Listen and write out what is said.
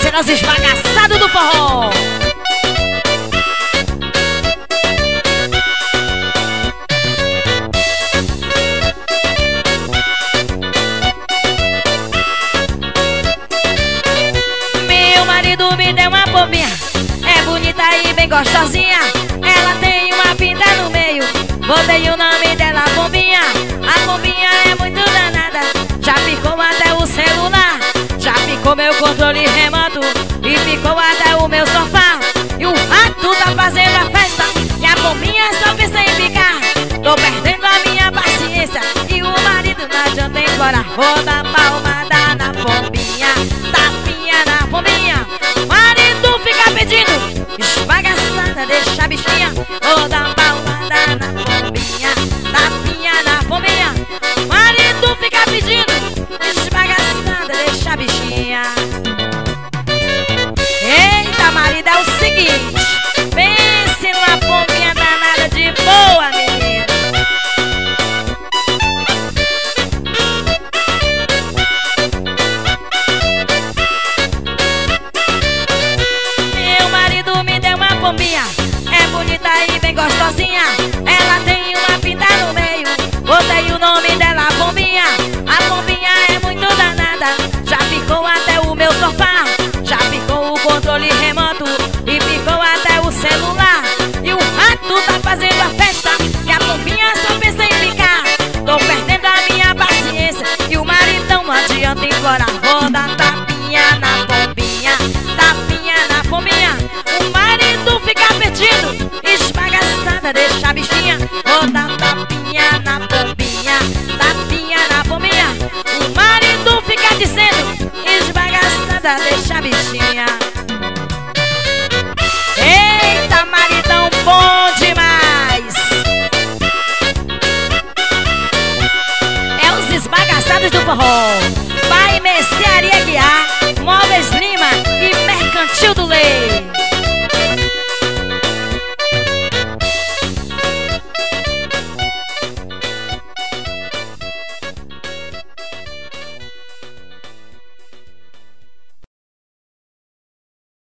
serão os esbagaçados do forró. Meu marido me deu uma bobinha, é bonita e bem gostosinha. Ela tem uma pinta no meio, botei o nome dela Pombinha. A Pombinha é muito danada, já ficou até o celular, já ficou meu controle remoto e ficou até o meu sofá. E o rato tá fazendo a festa e a Pombinha só pensa em ficar. Tô perdendo a minha paciência e o marido não adianta embora. Vou dar palma